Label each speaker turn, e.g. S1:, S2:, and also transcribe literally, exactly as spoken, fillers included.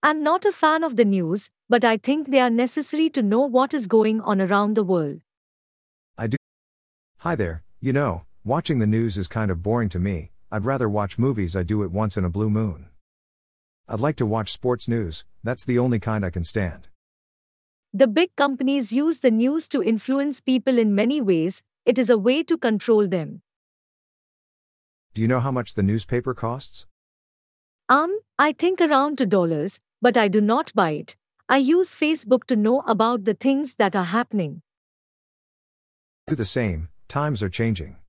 S1: I'm not a fan of the news, but I think they are necessary to know what is going on around the world.
S2: I do. Hi there, you know, watching the news is kind of boring to me. I'd rather watch movies. I do it once in a blue moon. I'd like to watch sports news, that's the only kind I can stand.
S1: The big companies use the news to influence people in many ways. It is a way to control them.
S2: Do you know how much the newspaper costs?
S1: Um, I think around two dollars, but I do not buy it. I use Facebook to know about the things that are happening.
S2: Do the same, times are changing.